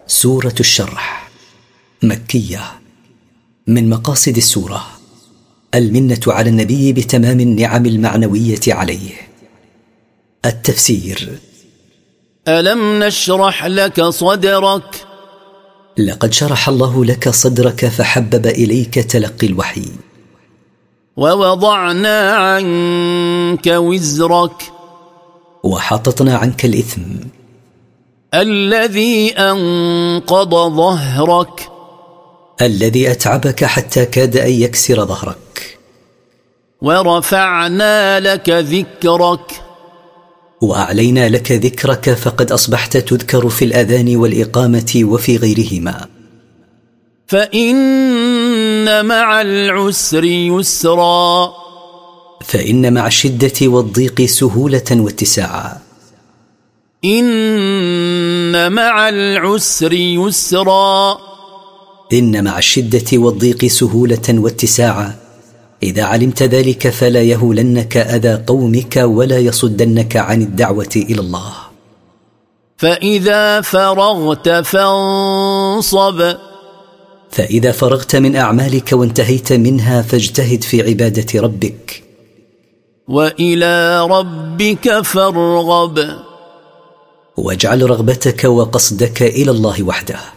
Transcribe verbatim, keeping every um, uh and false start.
سورة الشرح مكية. من مقاصد السورة المنة على النبي بتمام النعم المعنوية عليه. التفسير: ألم نشرح لك صدرك؟ لقد شرح الله لك صدرك فحبب إليك تلقي الوحي. ووضعنا عنك وزرك، وحططنا عنك الإثم الذي أنقض ظهرك، الذي أتعبك حتى كاد أن يكسر ظهرك. ورفعنا لك ذكرك، وأعلينا لك ذكرك فقد أصبحت تذكر في الأذان والإقامة وفي غيرهما. فإن مع العسر يسرا، فإن مع الشدة والضيق سهولة واتساعا. إن مع العسر يسرا، إن مع الشدة والضيق سهولة واتساعا. إذا علمت ذلك فلا يهولنك أذى قومك ولا يصدنك عن الدعوة إلى الله. فإذا فرغت فانصب، فإذا فرغت من أعمالك وانتهيت منها فاجتهد في عبادة ربك. وإلى ربك فارغب، واجعل رغبتك وقصدك إلى الله وحده.